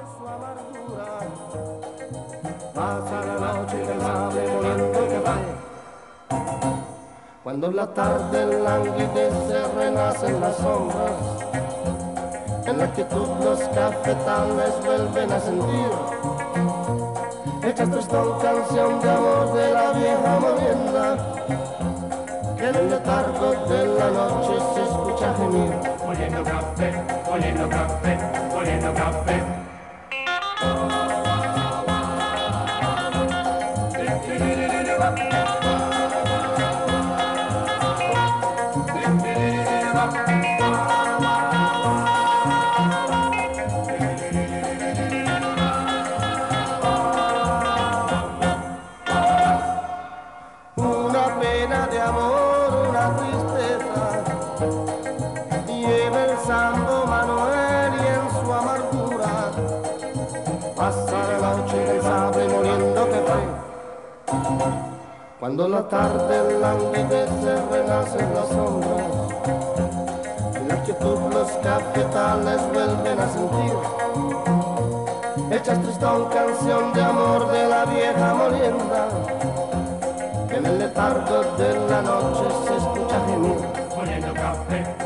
su amargura. Pasa la noche incansable moliendo café. Cuando la tarde languidece renacen las sombras. En la quietud los cafetales vuelven a sentir. Echas tristón canción de amor de la vieja molienda, que en el letargo de la noche se escucha gemir. Moliendo café, moliendo café, moliendo café. Una pena de amor, una tristeza, lleva el Santo Manuel y en su amargura pasa la noche incansable moliendo café. Cuando la tarde languidece renacen las sombras, en la quietud los cafetales vuelven a sentir. Echas tristón canción de amor de la vieja molienda, que en el letargo de la noche se escucha gemir. Moliendo café.